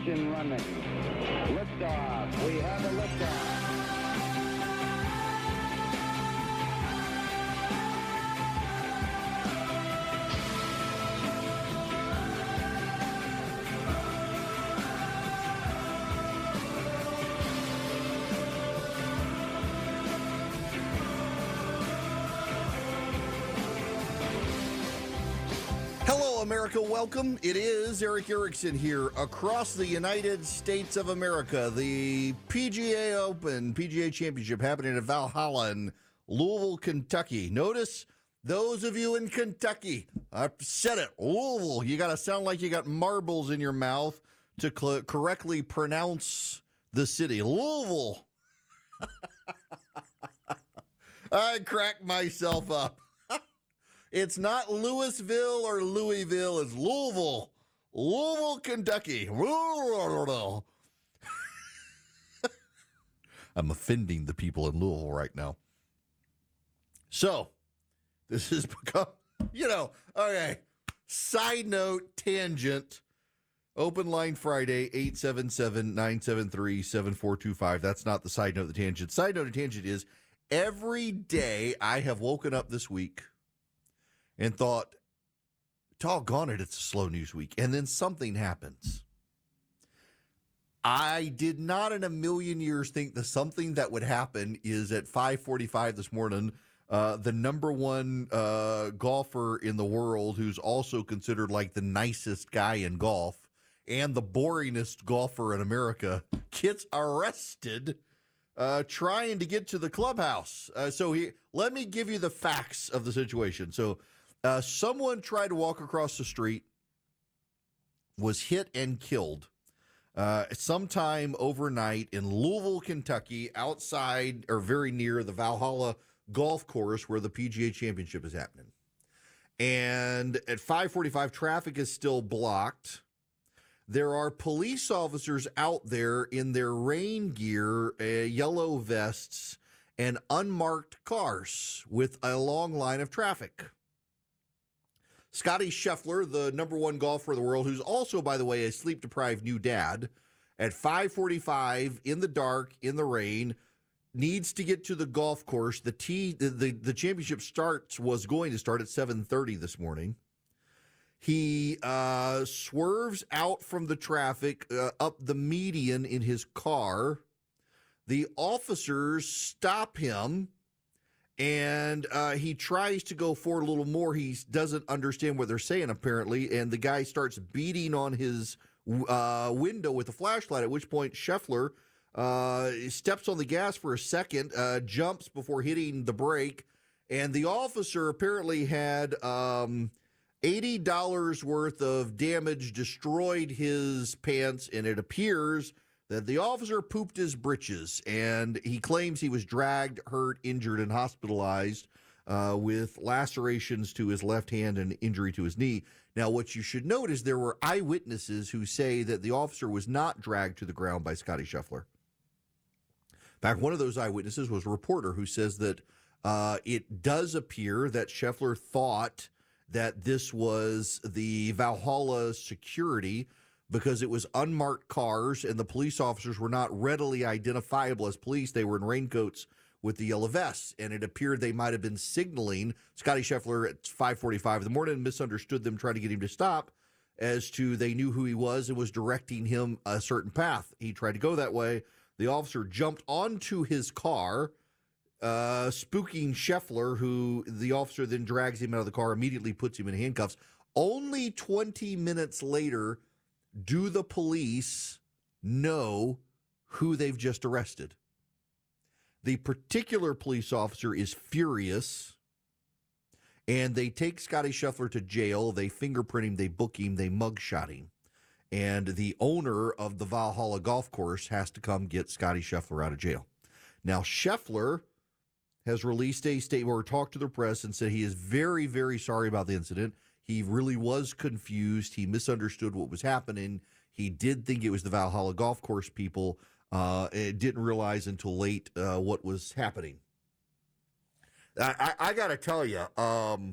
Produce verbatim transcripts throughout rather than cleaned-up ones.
Ignition running. Liftoff. We have a liftoff. Hello, America. Welcome. It is Eric Erickson here across the United States of America. The P G A Open, P G A Championship happening at Valhalla in Louisville, Kentucky. Notice those of you in Kentucky, I said it, Louisville, you got to sound like you got marbles in your mouth to cl- correctly pronounce the city. Louisville. I cracked myself up. It's not Louisville or Louisville. It's Louisville. Louisville, Kentucky. I'm offending the people in Louisville right now. So, this has become, you know, okay, side note, tangent, open line Friday, eight seven seven, nine seven three, seven four two five. That's not the side note, the tangent. Side note, the tangent is every day I have woken up this week and thought, doggone it, it's a slow news week. And then something happens. I did not in a million years think the something that would happen is at five forty-five this morning, uh, the number one uh, golfer in the world who's also considered like the nicest guy in golf and the boringest golfer in America gets arrested uh, trying to get to the clubhouse. Uh, so he, let me give you the facts of the situation. So Uh, someone tried to walk across the street, was hit and killed uh, sometime overnight in Louisville, Kentucky, outside or very near the Valhalla golf course where the P G A Championship is happening. And at five forty-five, traffic is still blocked. There are police officers out there in their rain gear, uh, yellow vests, and unmarked cars with a long line of traffic. Scotty Scheffler, the number one golfer in the world, who's also, by the way, a sleep-deprived new dad, at five forty-five in the dark, in the rain, needs to get to the golf course. The tee, the, the, the championship starts was going to start at seven thirty this morning. He uh, swerves out from the traffic uh, up the median in his car. The officers stop him. And uh, he tries to go forward a little more. He doesn't understand what they're saying, apparently. And the guy starts beating on his uh, window with a flashlight, at which point Scheffler uh, steps on the gas for a second, uh, jumps before hitting the brake. And the officer apparently had um, eighty dollars worth of damage, destroyed his pants, and it appears that the officer pooped his britches, and he claims he was dragged, hurt, injured, and hospitalized uh, with lacerations to his left hand and injury to his knee. Now, what you should note is there were eyewitnesses who say that the officer was not dragged to the ground by Scotty Scheffler. In fact, one of those eyewitnesses was a reporter who says that uh, it does appear that Scheffler thought that this was the Valhalla security because it was unmarked cars and the police officers were not readily identifiable as police. They were in raincoats with the yellow vests, and it appeared they might have been signaling Scotty Scheffler at five forty-five in the morning, misunderstood them, trying to get him to stop as to they knew who he was and was directing him a certain path. He tried to go that way. The officer jumped onto his car, uh, spooking Scheffler, who the officer then drags him out of the car, immediately puts him in handcuffs. Only twenty minutes later, do the police know who they've just arrested? The particular police officer is furious, and they take Scotty Scheffler to jail. They fingerprint him, they book him, they mugshot him. And the owner of the Valhalla golf course has to come get Scotty Scheffler out of jail. Now, Scheffler has released a statement or talked to the press and said he is very, very sorry about the incident. He really was confused. He misunderstood what was happening. He did think it was the Valhalla golf course people. Uh, and didn't realize until late uh, what was happening. I, I, I got to tell you, um,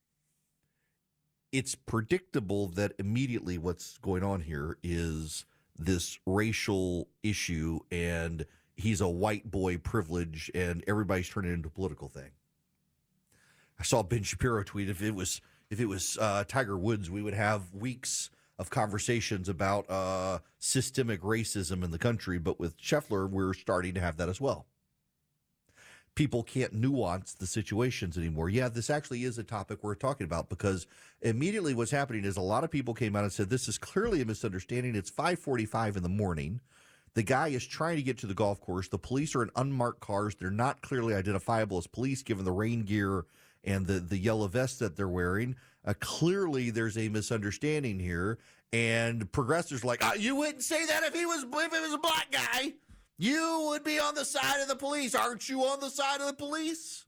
it's predictable that immediately what's going on here is this racial issue, and he's a white boy privilege, and everybody's turning it into a political thing. I saw Ben Shapiro tweet, if it was if it was uh, Tiger Woods, we would have weeks of conversations about uh, systemic racism in the country. But with Scheffler, we're starting to have that as well. People can't nuance the situations anymore. Yeah, this actually is a topic we're talking about, because immediately what's happening is a lot of people came out and said, this is clearly a misunderstanding. It's five forty-five in the morning. The guy is trying to get to the golf course. The police are in unmarked cars. They're not clearly identifiable as police, given the rain gear and the, the yellow vest that they're wearing. Uh, clearly, there's a misunderstanding here. And progressives are like, oh, you wouldn't say that if he was if it was a black guy. You would be on the side of the police. Aren't you on the side of the police?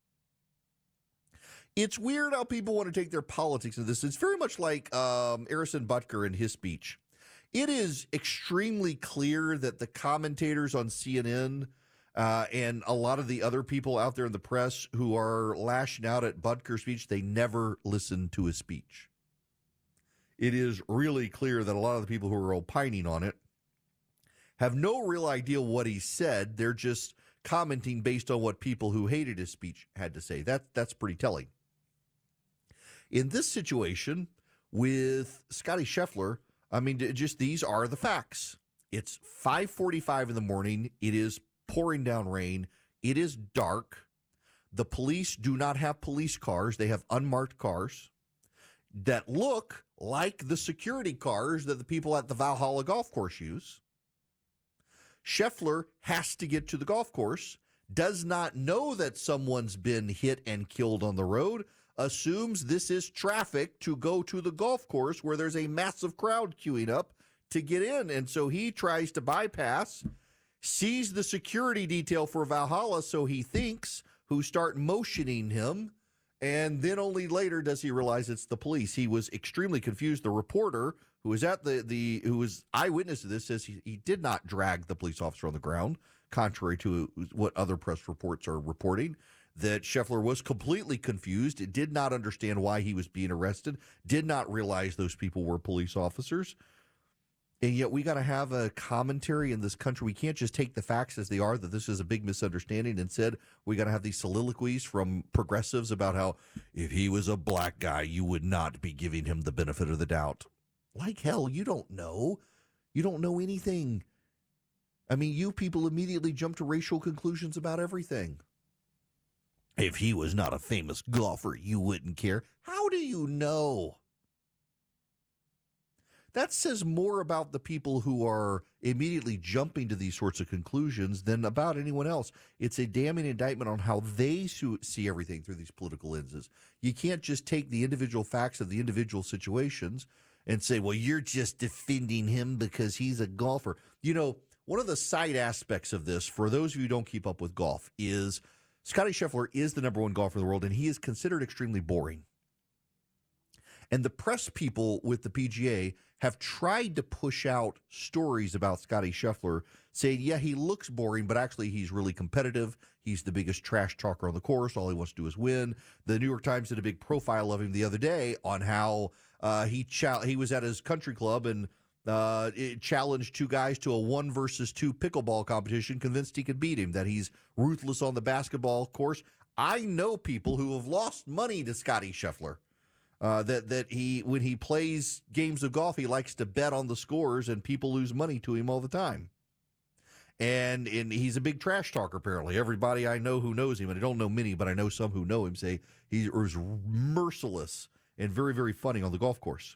It's weird how people want to take their politics into this. It's very much like um, Harrison Butker in his speech. It is extremely clear that the commentators on C N N uh, and a lot of the other people out there in the press who are lashing out at Butker's speech, they never listen to his speech. It is really clear that a lot of the people who are opining on it have no real idea what he said. They're just commenting based on what people who hated his speech had to say. That, that's pretty telling. In this situation with Scotty Scheffler, I mean, just these are the facts. It's five forty-five in the morning. It is pouring down rain. It is dark. The police do not have police cars. They have unmarked cars that look like the security cars that the people at the Valhalla golf course use. Scheffler has to get to the golf course, does not know that someone's been hit and killed on the road, assumes this is traffic to go to the golf course where there's a massive crowd queuing up to get in. And so he tries to bypass, sees the security detail for Valhalla, so he thinks, who start motioning him, and then only later does he realize it's the police. He was extremely confused. The reporter who was at the, the who was eyewitness to this says he, he did not drag the police officer on the ground, contrary to what other press reports are reporting, that Scheffler was completely confused, did not understand why he was being arrested, did not realize those people were police officers. And yet we got to have a commentary in this country. We can't just take the facts as they are, that this is a big misunderstanding. Instead, we got to have these soliloquies from progressives about how if he was a black guy, you would not be giving him the benefit of the doubt. Like hell, you don't know. You don't know anything. I mean, you people immediately jump to racial conclusions about everything. If he was not a famous golfer, you wouldn't care. How do you know? That says more about the people who are immediately jumping to these sorts of conclusions than about anyone else. It's a damning indictment on how they see everything through these political lenses. You can't just take the individual facts of the individual situations and say, well, you're just defending him because he's a golfer. You know, one of the side aspects of this, for those of you who don't keep up with golf, is Scotty Scheffler is the number one golfer in the world, and he is considered extremely boring. And the press people with the P G A have tried to push out stories about Scotty Scheffler, saying, yeah, he looks boring, but actually he's really competitive. He's the biggest trash talker on the course. All he wants to do is win. The New York Times did a big profile of him the other day on how uh, he cha- he was at his country club and uh, it challenged two guys to a one versus two pickleball competition, convinced he could beat him, that he's ruthless on the basketball course. I know people who have lost money to Scotty Scheffler. Uh, that that he when he plays games of golf, he likes to bet on the scores, and people lose money to him all the time. And and he's a big trash talker, apparently. Everybody I know who knows him, and I don't know many, but I know some who know him, say he is merciless and very, very funny on the golf course.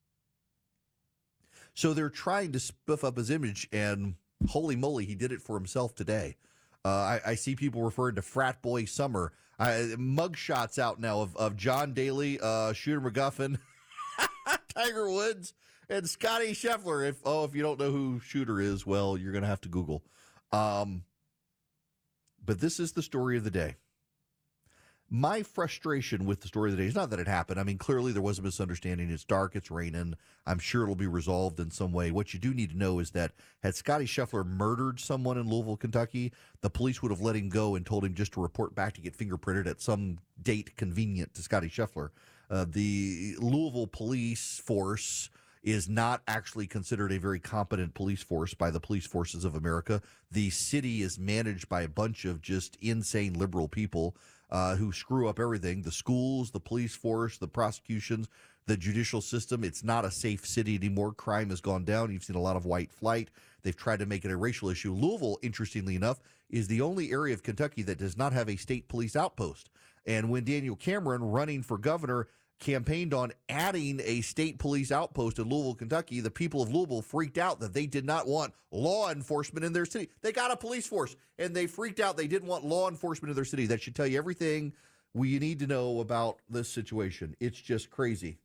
So they're trying to spiff up his image, and holy moly, he did it for himself today. Uh, I, I see people referring to frat boy summer. Uh, mug shots out now of, of John Daly, uh, Shooter McGuffin, Tiger Woods, and Scotty Scheffler. If oh, if you don't know who Shooter is, well, you're going to have to Google. Um, but this is the story of the day. My frustration with the story of the day is not that it happened. I mean, clearly there was a misunderstanding. It's dark. It's raining. I'm sure it'll be resolved in some way. What you do need to know is that had Scotty Scheffler murdered someone in Louisville, Kentucky, the police would have let him go and told him just to report back to get fingerprinted at some date convenient to Scotty Scheffler. Uh, the Louisville police force is not actually considered a very competent police force by the police forces of America. The city is managed by a bunch of just insane liberal people uh, who screw up everything. The schools, the police force, the prosecutions, the judicial system. It's not a safe city anymore. Crime has gone down. You've seen a lot of white flight. They've tried to make it a racial issue. Louisville, interestingly enough, is the only area of Kentucky that does not have a state police outpost. And when Daniel Cameron, running for governor, campaigned on adding a state police outpost in Louisville, Kentucky, the people of Louisville freaked out that they did not want law enforcement in their city. They got a police force, and they freaked out they didn't want law enforcement in their city. That should tell you everything we need to know about this situation. It's just crazy.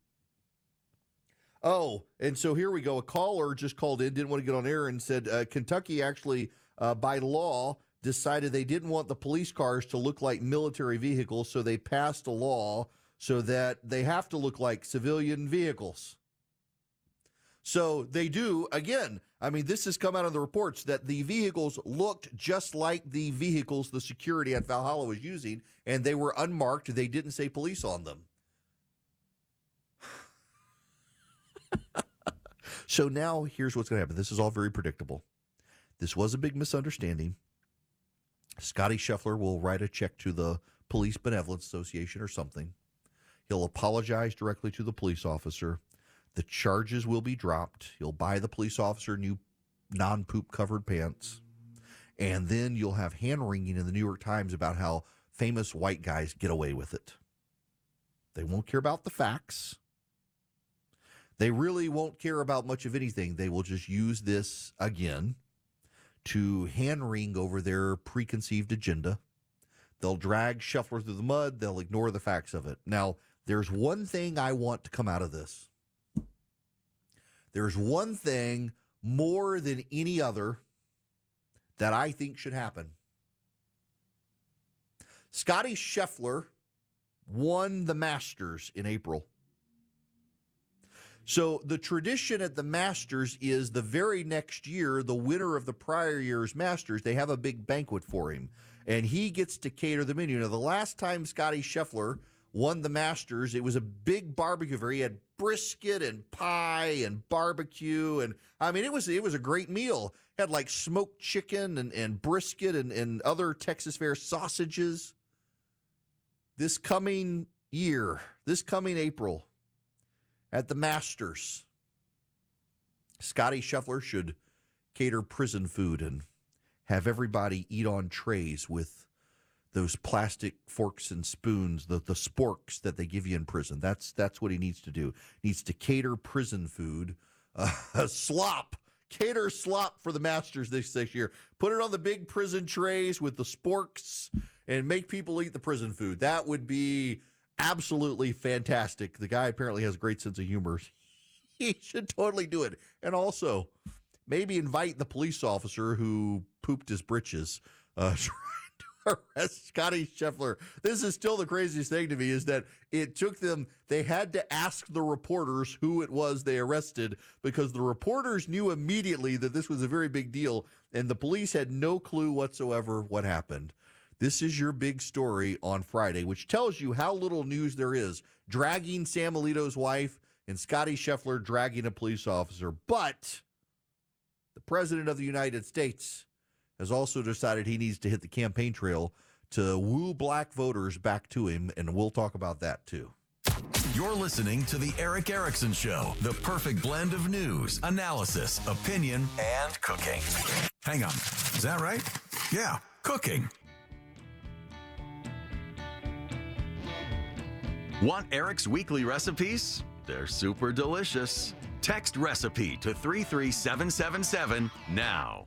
Oh, and so here we go. A caller just called in, didn't want to get on air, and said uh, Kentucky actually, uh, by law, decided they didn't want the police cars to look like military vehicles, so they passed a law so that they have to look like civilian vehicles. So they do, again, I mean, this has come out of the reports that the vehicles looked just like the vehicles the security at Valhalla was using, and they were unmarked. They didn't say police on them. So now here's what's going to happen. This is all very predictable. This was a big misunderstanding. Scotty Scheffler will write a check to the Police Benevolence Association or something. He'll apologize directly to the police officer. The charges will be dropped. He'll buy the police officer new non-poop covered pants. And then you'll have hand-wringing in the New York Times about how famous white guys get away with it. They won't care about the facts. They really won't care about much of anything. They will just use this, again, to hand-wring over their preconceived agenda. They'll drag Scheffler through the mud. They'll ignore the facts of it. Now, there's one thing I want to come out of this. There's one thing more than any other that I think should happen. Scotty Scheffler won the Masters in April. So the tradition at the Masters is the very next year, the winner of the prior year's Masters, they have a big banquet for him, and he gets to cater the menu. Now, the last time Scotty Scheffler won the Masters, it was a big barbecue affair. He had brisket and pie and barbecue, and I mean, it was it was a great meal. It had like smoked chicken and, and brisket and, and other Texas Fair sausages. This coming year, this coming April, at the Masters, Scotty Scheffler should cater prison food and have everybody eat on trays with those plastic forks and spoons, the, the sporks that they give you in prison. That's that's what he needs to do. He needs to cater prison food, uh, slop, cater slop for the Masters this, this year. Put it on the big prison trays with the sporks and make people eat the prison food. That would be absolutely fantastic. The guy apparently has a great sense of humor. He should totally do it. And also, maybe invite the police officer who pooped his britches uh, trying to arrest Scotty Scheffler. This is still the craziest thing to me, is that it took them, they had to ask the reporters who it was they arrested, because the reporters knew immediately that this was a very big deal, and the police had no clue whatsoever what happened. This is your big story on Friday, which tells you how little news there is. Dragging Sam Alito's wife and Scotty Scheffler dragging a police officer. But the President of the United States has also decided he needs to hit the campaign trail to woo black voters back to him, and we'll talk about that too. You're listening to The Erick Erickson Show, the perfect blend of news, analysis, opinion, and cooking. Hang on, is that right? Yeah, cooking. Want Eric's weekly recipes? They're super delicious. Text recipe to three three seven seven seven now.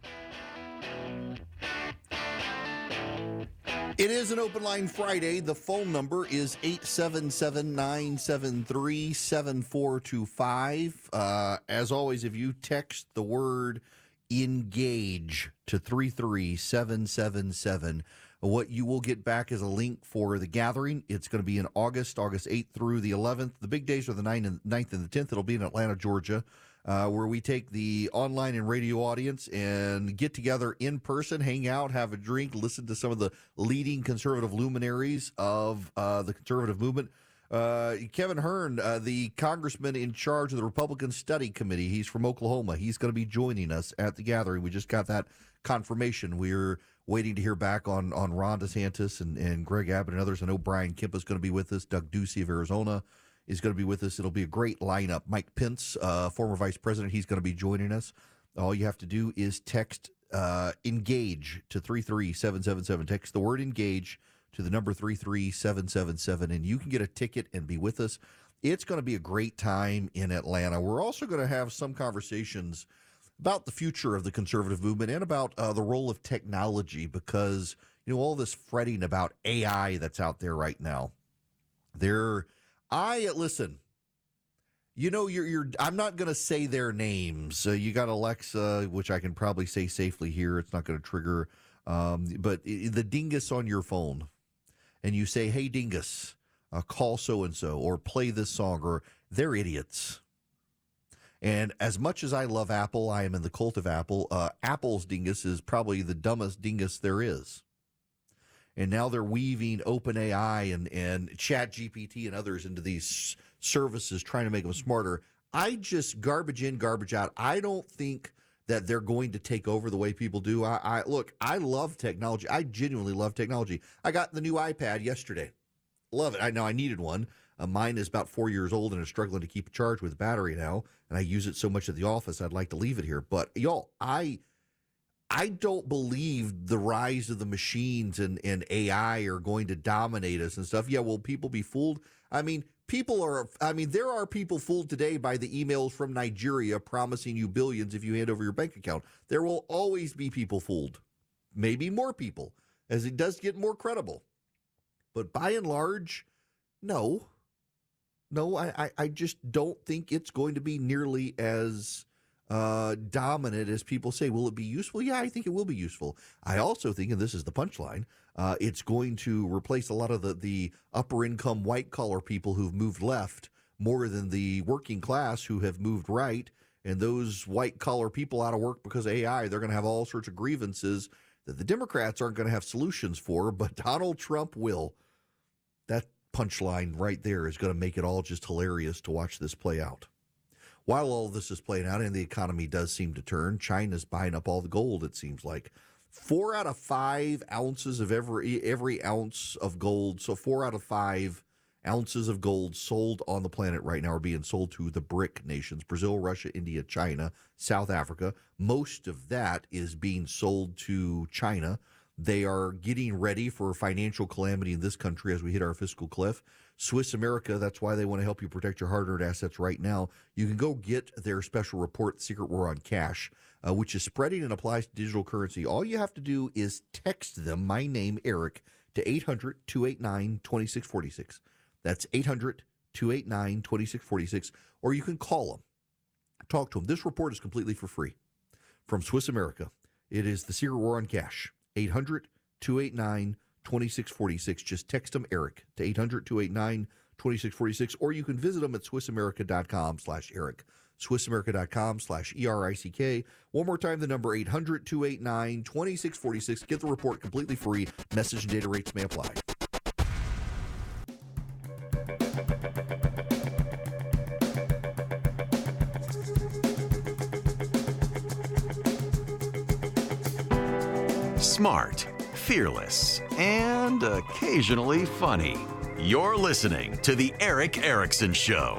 It is an Open Line Friday. The phone number is eight seven seven, nine seven three, seven four two five. Uh, as always, if you text the word ENGAGE to three three seven seven seven, what you will get back is a link for the gathering. It's going to be in August, August eighth through the eleventh. The big days are the ninth and the tenth. It'll be in Atlanta, Georgia, uh, where we take the online and radio audience and get together in person, hang out, have a drink, listen to some of the leading conservative luminaries of uh, the conservative movement. Uh, Kevin Hern, uh, the congressman in charge of the Republican Study Committee, he's from Oklahoma. He's going to be joining us at the gathering. We just got that confirmation. We're waiting to hear back on, on Ron DeSantis and, and Greg Abbott and others. I know Brian Kemp is going to be with us. Doug Ducey of Arizona is going to be with us. It'll be a great lineup. Mike Pence, uh, former vice president, he's going to be joining us. All you have to do is text uh, ENGAGE to three three seven seven seven. Text the word ENGAGE to the number three three seven seven seven, and you can get a ticket and be with us. It's going to be a great time in Atlanta. We're also going to have some conversations about the future of the conservative movement and about uh, the role of technology, because, you know, all this fretting about A I that's out there right now. There, I, listen, you know, you're, you're, I'm not going to say their names. Uh, you got Alexa, which I can probably say safely here. It's not going to trigger, um, but the dingus on your phone, and you say, hey, dingus, uh, call so-and-so or play this song, or they're idiots. And as much as I love Apple, I am in the cult of Apple. Uh, Apple's dingus is probably the dumbest dingus there is. And now they're weaving OpenAI and, and ChatGPT and others into these services, trying to make them smarter. I just garbage in, garbage out. I don't think that they're going to take over the way people do. I, I look, I love technology. I genuinely love technology. I got the new iPad yesterday. Love it. I know I needed one. Uh, mine is about four years old and is struggling to keep a charge with battery now, and I use it so much at the office, I'd like to leave it here. But, y'all, I I don't believe the rise of the machines and, and A I are going to dominate us and stuff. Yeah, will people be fooled? I mean, people are, I mean, there are people fooled today by the emails from Nigeria promising you billions if you hand over your bank account. There will always be people fooled, maybe more people, as it does get more credible. But by and large, no. No, I, I, I just don't think it's going to be nearly as uh, dominant as people say. Will it be useful? Yeah, I think it will be useful. I also think, and this is the punchline, uh, it's going to replace a lot of the, the upper-income white-collar people who've moved left more than the working class who have moved right. And those white-collar people out of work because of A I, they're going to have all sorts of grievances that the Democrats aren't going to have solutions for, but Donald Trump will. That punchline right there is going to make it all just hilarious to watch this play out. While all this is playing out and the economy does seem to turn, China's buying up all the gold, it seems like. Four out of five ounces of every every ounce of gold, so four out of five ounces of gold sold on the planet right now are being sold to the BRIC nations, Brazil, Russia, India, China, South Africa. Most of that is being sold to China. They are getting ready for financial calamity in this country as we hit our fiscal cliff. Swiss America, that's why they want to help you protect your hard-earned assets right now. You can go get their special report, Secret War on Cash, uh, which is spreading and applies to digital currency. All you have to do is text them, my name, Eric, to eight hundred, two eight nine, two six four six. That's eight hundred, two eight nine, two six four six. Or you can call them. Talk to them. This report is completely for free from Swiss America. It is the Secret War on Cash. eight hundred, two eight nine, two six four six. Just text them, Eric, to eight hundred, two eight nine, two six four six, or you can visit them at swissamerica.com slash Eric. swissamerica.com slash E R I C K. One more time, the number eight hundred, two eight nine, two six four six. Get the report completely free. Message and data rates may apply. Smart, fearless, and occasionally funny. You're listening to The Erick Erickson Show.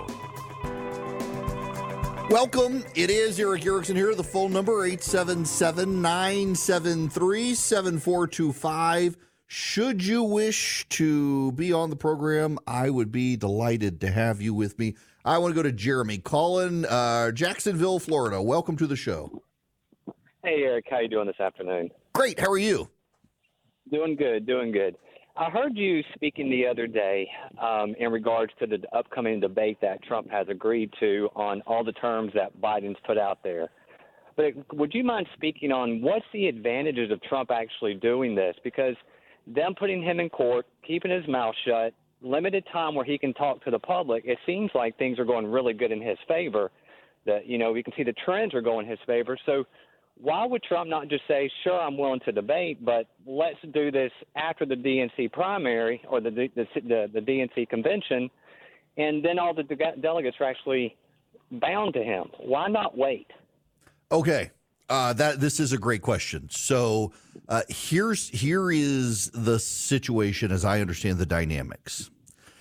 Welcome. It is Erick Erickson here. The phone number, eight seven seven, nine seven three, seven four two five. Should you wish to be on the program, I would be delighted to have you with me. I want to go to Jeremy Collin, uh, Jacksonville, Florida. Welcome to the show. Hey, Eric. How you doing this afternoon? Great. How are you? Doing good, doing good. I heard you speaking the other day um, in regards to the upcoming debate that Trump has agreed to on all the terms that Biden's put out there. But would you mind speaking on what's the advantages of Trump actually doing this? Because them putting him in court, keeping his mouth shut, limited time where he can talk to the public, it seems like things are going really good in his favor. That, you know, we can see the trends are going in his favor. So why would Trump not just say, sure, I'm willing to debate, but let's do this after the D N C primary or the the, the, the D N C convention, and then all the de- delegates are actually bound to him. Why not wait? Okay. Uh, that this is a great question. So uh, here's here is the situation as I understand the dynamics.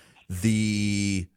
The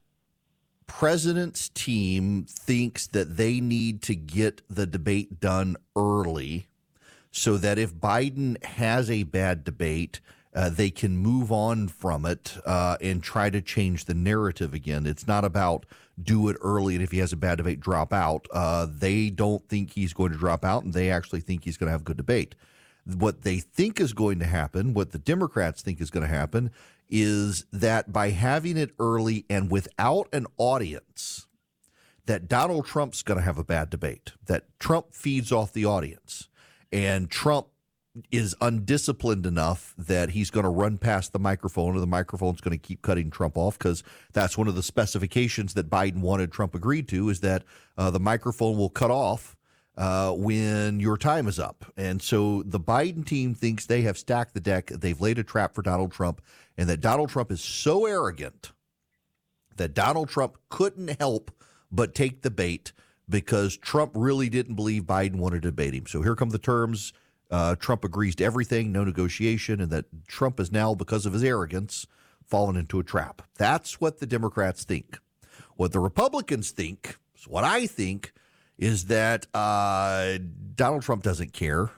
president's team thinks that they need to get the debate done early so that if Biden has a bad debate, uh, they can move on from it uh, and try to change the narrative again. It's not about do it early, and if he has a bad debate, drop out. Uh, they don't think he's going to drop out, and they actually think he's going to have a good debate. What they think is going to happen, what the Democrats think is going to happen, is that by having it early and without an audience, that Donald Trump's going to have a bad debate, that Trump feeds off the audience, and Trump is undisciplined enough that he's going to run past the microphone, or the microphone's going to keep cutting Trump off, because that's one of the specifications that Biden wanted Trump agreed to, is that uh, the microphone will cut off uh, when your time is up. And so the Biden team thinks they have stacked the deck. They've laid a trap for Donald Trump, and that Donald Trump is so arrogant that Donald Trump couldn't help but take the bait because Trump really didn't believe Biden wanted to debate him. So here come the terms. Uh, Trump agrees to everything, no negotiation, and that Trump is now, because of his arrogance, fallen into a trap. That's what the Democrats think. What the Republicans think, what I think, is that uh, Donald Trump doesn't care.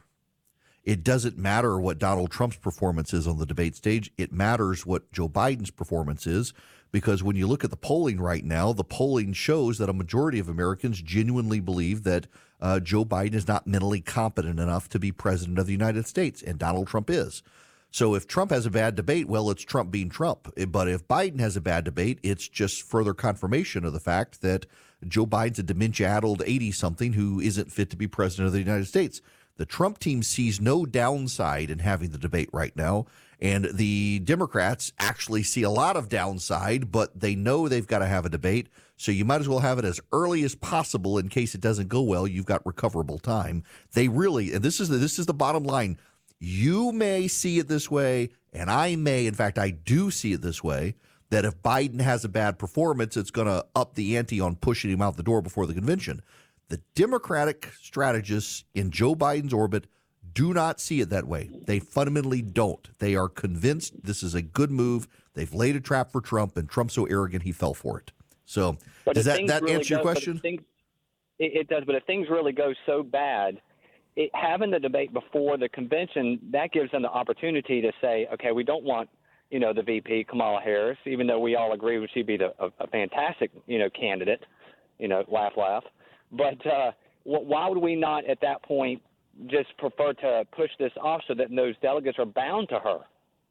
It doesn't matter what Donald Trump's performance is on the debate stage. It matters what Joe Biden's performance is, because when you look at the polling right now, the polling shows that a majority of Americans genuinely believe that uh, Joe Biden is not mentally competent enough to be president of the United States, and Donald Trump is. So if Trump has a bad debate, well, it's Trump being Trump. But if Biden has a bad debate, it's just further confirmation of the fact that Joe Biden's a dementia-addled eighty-something who isn't fit to be president of the United States. The Trump team sees no downside in having the debate right now, and the Democrats actually see a lot of downside, but they know they've got to have a debate, so you might as well have it as early as possible in case it doesn't go well. You've got recoverable time. They really, and this is the, this is the bottom line. You may see it this way, and I may, in fact, I do see it this way, that if Biden has a bad performance, it's going to up the ante on pushing him out the door before the convention. The Democratic strategists in Joe Biden's orbit do not see it that way. They fundamentally don't. They are convinced this is a good move. They've laid a trap for Trump, and Trump's so arrogant he fell for it. So but does that, that really answer your go, question? Things, it, it does, but if things really go so bad, it, having the debate before the convention, that gives them the opportunity to say, okay, we don't want, you know, the V P, Kamala Harris, even though we all agree she'd be the, a, a fantastic, you know, candidate, you know, laugh, laugh. But uh, why would we not at that point just prefer to push this off so that those delegates are bound to her?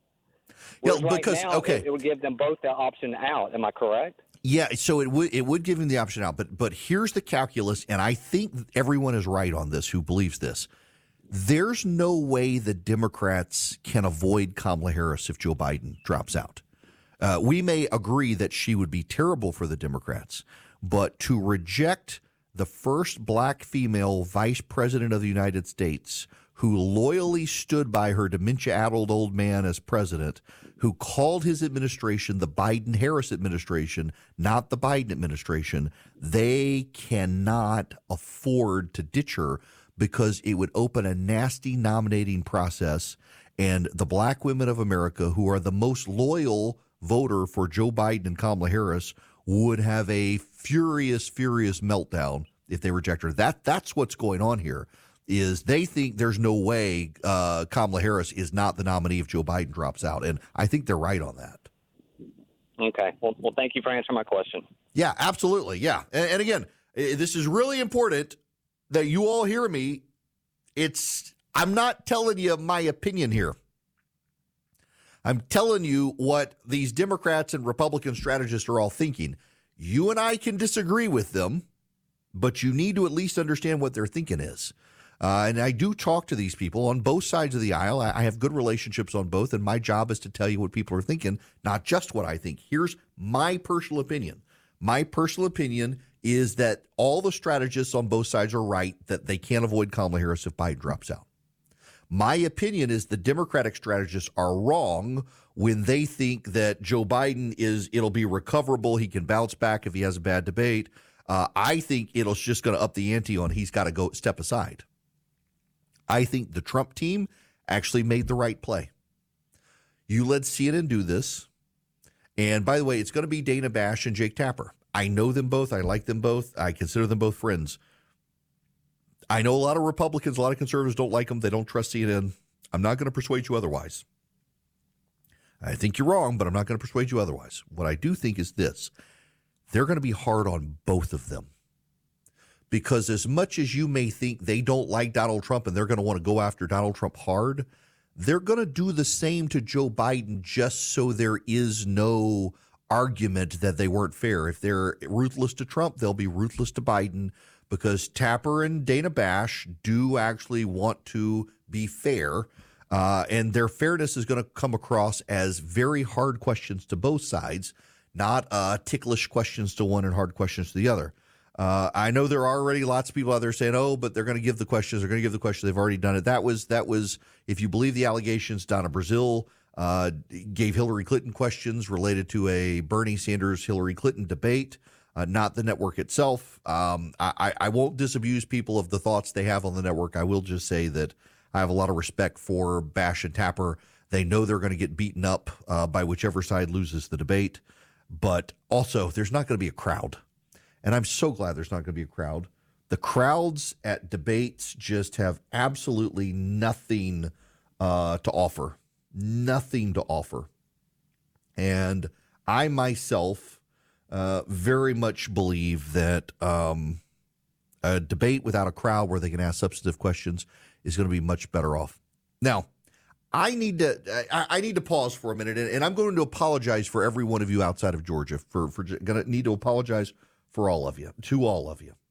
Yeah, right because now, okay, it, it would give them both the option out. Am I correct? Yeah, so it would it would give him the option out, but but here's the calculus, and I think everyone is right on this who believes this. There's no way the Democrats can avoid Kamala Harris if Joe Biden drops out. Uh, we may agree that she would be terrible for the Democrats, but to reject the first black female vice president of the United States who loyally stood by her dementia-addled old man as president, who called his administration the Biden-Harris administration, not the Biden administration, they cannot afford to ditch her because it would open a nasty nominating process, and the black women of America, who are the most loyal voter for Joe Biden and Kamala Harris, would have a furious, furious meltdown if they reject her. That that's what's going on here, is they think there's no way uh, Kamala Harris is not the nominee if Joe Biden drops out, and I think they're right on that. Okay. Well, well thank you for answering my question. Yeah, absolutely. Yeah, and, and again, this is really important that you all hear me. It's I'm not telling you my opinion here. I'm telling you what these Democrats and Republican strategists are all thinking. You and I can disagree with them, but you need to at least understand what their thinking is. Uh, and I do talk to these people on both sides of the aisle. I, I have good relationships on both, and my job is to tell you what people are thinking, not just what I think. Here's my personal opinion. My personal opinion is that all the strategists on both sides are right, that they can't avoid Kamala Harris if Biden drops out. My opinion is the Democratic strategists are wrong when they think that Joe Biden is, it'll be recoverable. He can bounce back if he has a bad debate. Uh, I think it'll just going to up the ante on he's got to go step aside. I think the Trump team actually made the right play. You let C N N do this. And by the way, it's going to be Dana Bash and Jake Tapper. I know them both. I like them both. I consider them both friends. I know a lot of Republicans, a lot of conservatives don't like them. They don't trust C N N. I'm not going to persuade you otherwise. I think you're wrong, but I'm not going to persuade you otherwise. What I do think is this. They're going to be hard on both of them. Because as much as you may think they don't like Donald Trump and they're going to want to go after Donald Trump hard, they're going to do the same to Joe Biden just so there is no argument that they weren't fair. If they're ruthless to Trump, they'll be ruthless to Biden because Tapper and Dana Bash do actually want to be fair. Uh, and their fairness is going to come across as very hard questions to both sides, not uh, ticklish questions to one and hard questions to the other. Uh, I know there are already lots of people out there saying, oh, but they're going to give the questions. They're going to give the questions. They've already done it. That was, that was, if you believe the allegations, Donna Brazile uh, gave Hillary Clinton questions related to a Bernie Sanders-Hillary Clinton debate, uh, not the network itself. Um, I, I won't disabuse people of the thoughts they have on the network. I will just say that I have a lot of respect for Bash and Tapper. They know they're going to get beaten up uh, by whichever side loses the debate. But also, there's not going to be a crowd. And I'm so glad there's not going to be a crowd. The crowds at debates just have absolutely nothing uh, to offer. Nothing to offer. And I myself uh, very much believe that um, a debate without a crowd where they can ask substantive questions is going to be much better off. Now, I need to I, I need to pause for a minute, and, and I'm going to apologize for every one of you outside of Georgia. For for going to need to apologize for all of you, to all of you.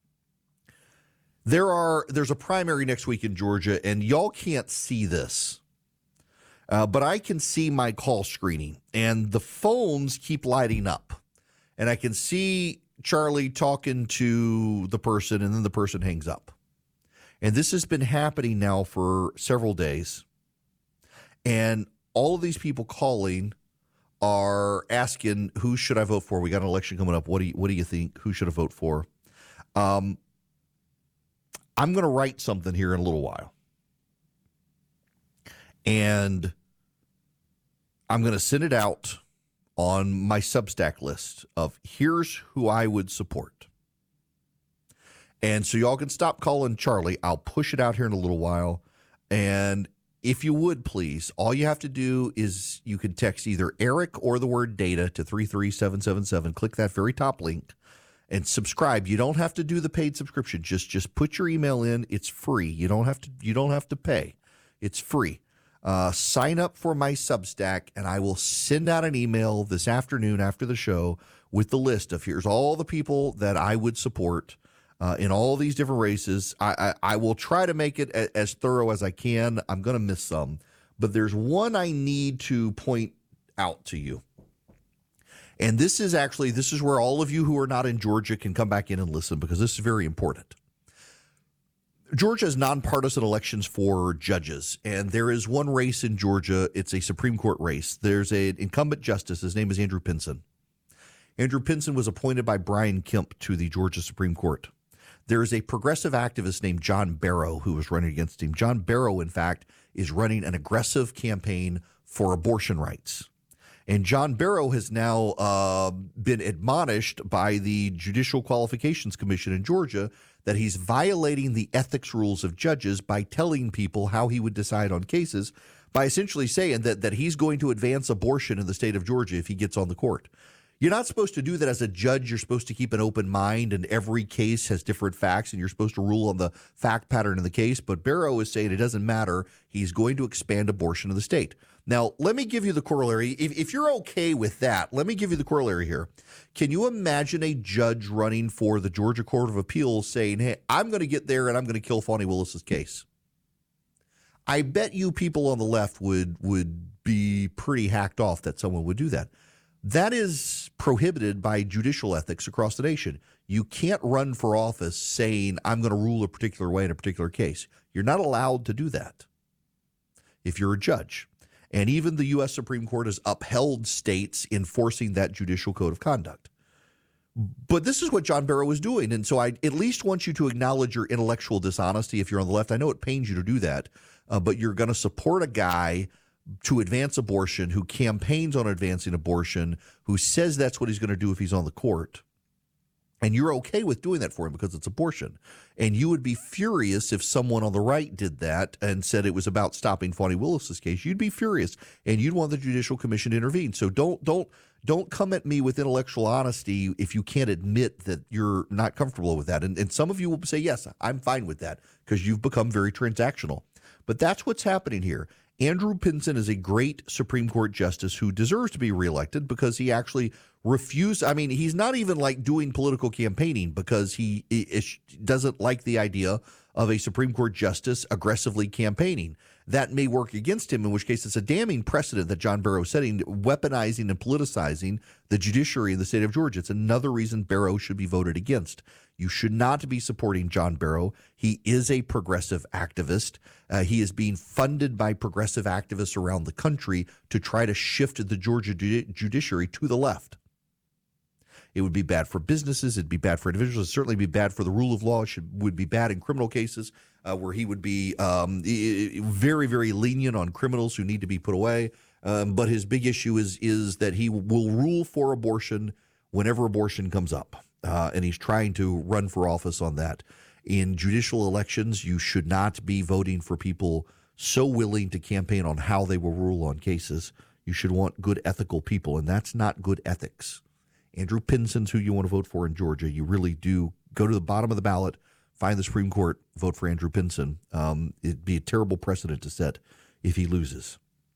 There are there's a primary next week in Georgia, and y'all can't see this, uh, but I can see my call screening, and the phones keep lighting up, and I can see Charlie talking to the person, and then the person hangs up. And this has been happening now for several days. And all of these people calling are asking, who should I vote for? We got an election coming up. What do you, what do you think? Who should I vote for? Um, I'm going to write something here in a little while. And I'm going to send it out on my Substack list of here's who I would support. And so y'all can stop calling Charlie. I'll push it out here in a little while. And if you would, please, all you have to do is you can text either Eric or the word data to three three seven seven seven. Click that very top link and subscribe. You don't have to do the paid subscription. Just just put your email in. It's free. You don't have to you don't have to pay. It's free. Uh, sign up for my Substack, and I will send out an email this afternoon after the show with the list of here's all the people that I would support Uh, in all these different races. I, I, I will try to make it a, as thorough as I can. I'm going to miss some, but there's one I need to point out to you. And this is actually, this is where all of you who are not in Georgia can come back in and listen, because this is very important. Georgia has nonpartisan elections for judges, and there is one race in Georgia. It's a Supreme Court race. There's an incumbent justice. His name is Andrew Pinson. Andrew Pinson was appointed by Brian Kemp to the Georgia Supreme Court. There is a progressive activist named John Barrow who is running against him. John Barrow, in fact, is running an aggressive campaign for abortion rights. And John Barrow has now uh, been admonished by the Judicial Qualifications Commission in Georgia that he's violating the ethics rules of judges by telling people how he would decide on cases, by essentially saying that, that he's going to advance abortion in the state of Georgia if he gets on the court. You're not supposed to do that as a judge. You're supposed to keep an open mind, and every case has different facts, and you're supposed to rule on the fact pattern in the case. But Barrow is saying it doesn't matter. He's going to expand abortion in the state. Now, let me give you the corollary. If, if you're okay with that, let me give you the corollary here. Can you imagine a judge running for the Georgia Court of Appeals saying, hey, I'm going to get there and I'm going to kill Fani Willis's case? I bet you people on the left would would be pretty hacked off that someone would do that. That is prohibited by judicial ethics across the nation. You can't run for office saying, I'm going to rule a particular way in a particular case. You're not allowed to do that. if you're a judge. And even the U S Supreme Court has upheld states enforcing that judicial code of conduct. But this is what John Barrow is doing. And so I at least want you to acknowledge your intellectual dishonesty if you're on the left. I know it pains you to do that, uh, but you're going to support a guy to advance abortion who campaigns on advancing abortion, who says that's what he's going to do if he's on the court. And you're okay with doing that for him because it's abortion. And you would be furious if someone on the right did that and said it was about stopping Fani Willis's case. You'd be furious, and you'd want the Judicial Commission to intervene. So don't don't don't come at me with intellectual honesty if you can't admit that you're not comfortable with that. And, and some of you will say, yes, I'm fine with that because you've become very transactional. But that's what's happening here. Andrew Pinson is a great Supreme Court justice who deserves to be reelected because he actually refused. I mean, he's not even like doing political campaigning because he, he doesn't like the idea of a Supreme Court justice aggressively campaigning. That may work against him, in which case it's a damning precedent that John Barrow is setting, weaponizing and politicizing the judiciary in the state of Georgia. It's another reason Barrow should be voted against. You should not be supporting John Barrow. He is a progressive activist. Uh, he is being funded by progressive activists around the country to try to shift the Georgia judi- judiciary to the left. It would be bad for businesses. It'd be bad for individuals. It'd certainly be bad for the rule of law. It should, would be bad in criminal cases uh, where he would be um, very, very lenient on criminals who need to be put away. Um, but his big issue is is that he will rule for abortion whenever abortion comes up. Uh, and he's trying to run for office on that. In judicial elections, you should not be voting for people so willing to campaign on how they will rule on cases. You should want good ethical people, and that's not good ethics. Andrew Pinson's who you want to vote for in Georgia. You really do. Go to the bottom of the ballot, find the Supreme Court, vote for Andrew Pinson. Um, it'd be a terrible precedent to set if he loses.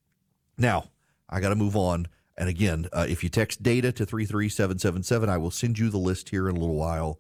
Now, I got to move on. And again, uh, if you text DATA to three three seven seven seven, I will send you the list here in a little while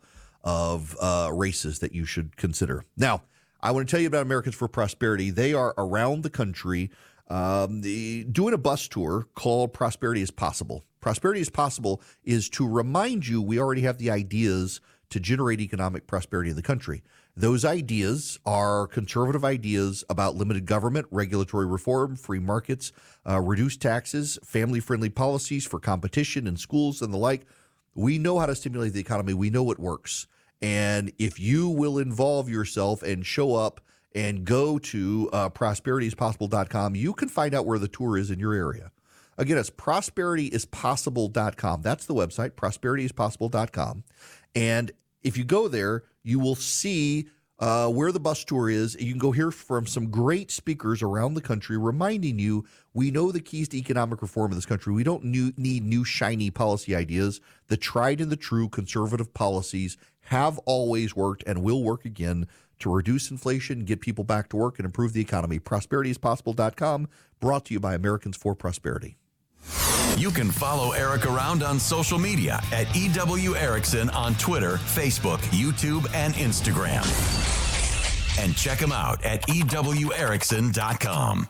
of uh, races that you should consider. Now, I want to tell you about Americans for Prosperity. They are around the country um, the, doing a bus tour called Prosperity is Possible. Prosperity is Possible is to remind you we already have the ideas to generate economic prosperity in the country. Those ideas are conservative ideas about limited government, regulatory reform, free markets, uh, reduced taxes, family-friendly policies for competition in schools and the like. We know how to stimulate the economy. We know it works. And if you will involve yourself and show up and go to uh, prosperity is possible dot com, you can find out where the tour is in your area. Again, it's prosperity is possible dot com. That's the website, prosperity is possible dot com. And if you go there, you will see uh, where the bus tour is. You can go hear from some great speakers around the country reminding you we know the keys to economic reform in this country. We don't new, need new shiny policy ideas. The tried and the true conservative policies have always worked and will work again to reduce inflation, get people back to work, and improve the economy. prosperity is possible dot com, brought to you by Americans for Prosperity. You can follow Eric around on social media at E W Erickson on Twitter, Facebook, YouTube, and Instagram. And check him out at E W Erickson dot com.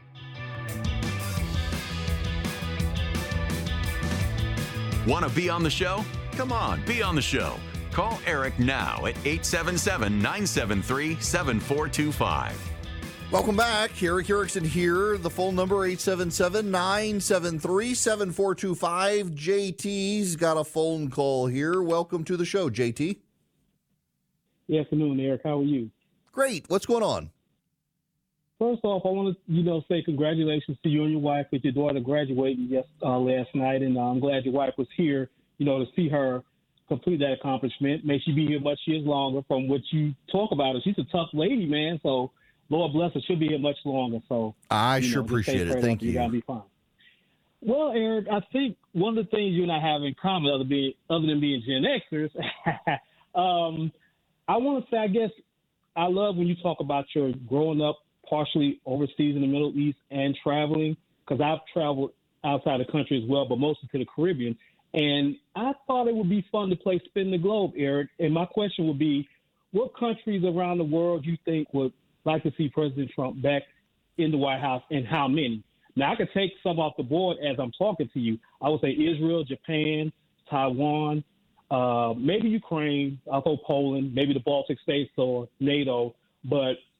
Want to be on the show? Come on, be on the show. Call Eric now at eight seven seven, nine seven three, seven four two five. Welcome back. Eric Erickson here. The phone number, eight seven seven, nine seven three, seven four two five. J T's got a phone call here. Welcome to the show, J T. Good afternoon, Eric. How are you? Great. What's going on? First off, I want to, you know, say congratulations to you and your wife with your daughter graduating yes, uh, last night, and uh, I'm glad your wife was here, you know, to see her complete that accomplishment. May she be here much years longer. From what you talk about her, she's a tough lady, man, so Lord bless her, she'll be here much longer. So I you sure know, appreciate it. Thank you. You gotta be fine. Well, Eric, I think one of the things you and I have in common, other being other than being Gen Xers, um, I want to say, I guess, I love when you talk about your growing up partially overseas in the Middle East and traveling, because I've traveled outside the country as well, but mostly to the Caribbean. And I thought it would be fun to play Spin the Globe, Eric. And my question would be, what countries around the world you think would like to see President Trump back in the White House, and how many? Now, I could take some off the board as I'm talking to you. I would say Israel, Japan, Taiwan, uh, maybe Ukraine, I'll go Poland, maybe the Baltic states or NATO. But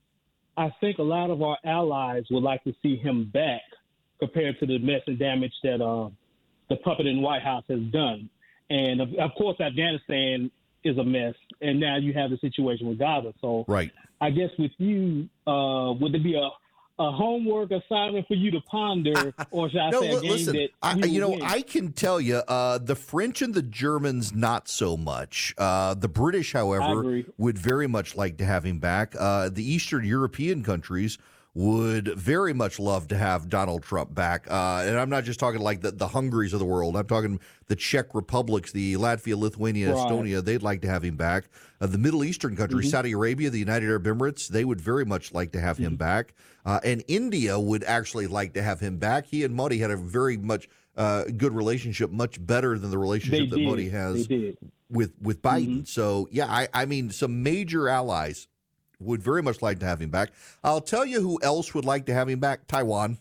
I think a lot of our allies would like to see him back compared to the mess and damage that uh, the puppet in the White House has done. And, of, of course, Afghanistan is a mess, and now you have the situation with Gaza. So right. I guess with you, uh, would there be a, a homework assignment for you to ponder, or should I no, say a l- game listen, that I, you, you know, win? I can tell you, uh, the French and the Germans, not so much. Uh, the British, I however, agree. would very much like to have him back. Uh, the Eastern European countries would very much love to have Donald Trump back. Uh, and I'm not just talking like the, the Hungaries of the world. I'm talking the Czech Republics, the Latvia, Lithuania, Right. Estonia. They'd like to have him back. Uh, the Middle Eastern countries, Mm-hmm. Saudi Arabia, the United Arab Emirates, they would very much like to have him back. Uh, and India would actually like to have him back. He and Modi had a very much uh, good relationship, much better than the relationship They that did. Modi has They did. with with Biden. Mm-hmm. So yeah, I, I mean, some major allies would very much like to have him back. I'll tell you who else would like to have him back: Taiwan.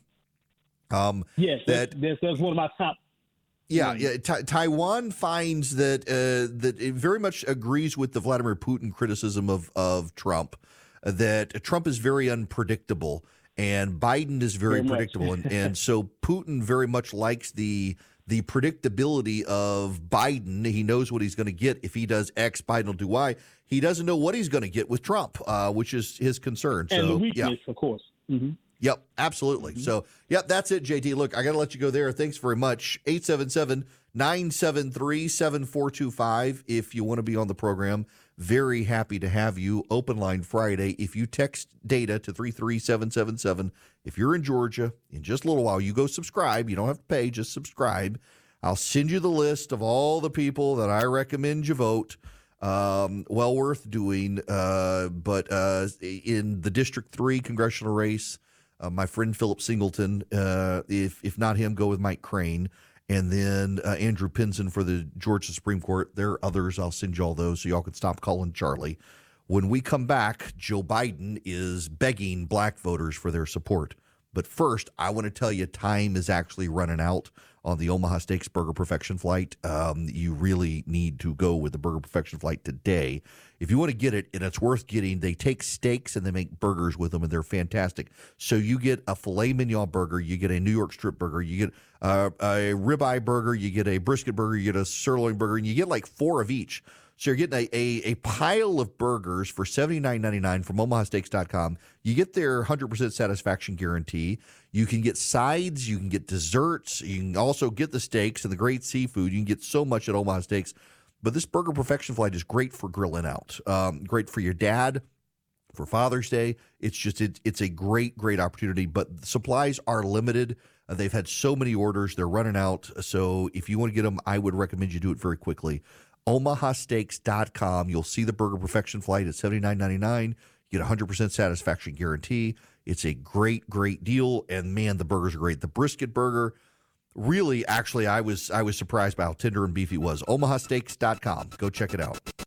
Um, Yes, that that's, that's, that's one of my top. yeah, Right. yeah. Ta- Taiwan finds that uh, that it very much agrees with the Vladimir Putin criticism of of Trump, uh, that Trump is very unpredictable and Biden is very, Very much. predictable, and and so Putin very much likes the the predictability of Biden. He knows what he's going to get if he does X, Biden will do Y. He doesn't know what he's going to get with Trump, uh, which is his concern. And so the yeah. weakness, of course. Mm-hmm. Yep, absolutely. So, yep, that's it, J T. Look, I got to let you go there. Thanks very much. eight seven seven, nine seven three, seven four two five if you want to be on the program. Very happy to have you. Open line Friday. If you text data to three three seven seven seven, if you're in Georgia, in just a little while, you go subscribe. You don't have to pay, just subscribe. I'll send you the list of all the people that I recommend you vote. Um, well worth doing. Uh, but uh, in the District three congressional race, uh, my friend Philip Singleton, uh, if if not him, go with Mike Crane. And then uh, Andrew Pinson for the Georgia Supreme Court. There are others. I'll send you all those so y'all can stop calling Charlie. When we come back, Joe Biden is begging black voters for their support. But first, I want to tell you time is actually running out on the Omaha Steaks Burger Perfection Flight. Um, you really need to go with the Burger Perfection Flight today. If you want to get it, and it's worth getting, they take steaks and they make burgers with them, and they're fantastic. So you get a filet mignon burger, you get a New York strip burger, you get uh, a ribeye burger, you get a brisket burger, you get a sirloin burger, and you get like four of each. So you're getting a, a, a pile of burgers for seventy-nine ninety-nine from omaha steaks dot com. You get their one hundred percent satisfaction guarantee. You can get sides. You can get desserts. You can also get the steaks and the great seafood. You can get so much at Omaha Steaks. But this Burger Perfection Flight is great for grilling out. Um, great for your dad, for Father's Day. It's just it, it's a great, great opportunity. But supplies are limited. Uh, they've had so many orders. They're running out. So if you want to get them, I would recommend you do it very quickly. omaha steaks dot com. You'll see the Burger Perfection Flight at seventy-nine ninety-nine. You get a one hundred percent satisfaction guarantee. It's a great, great deal. And, man, the burgers are great. The brisket burger, really, actually, I was I was surprised by how tender and beefy it was. omaha steaks dot com. Go check it out.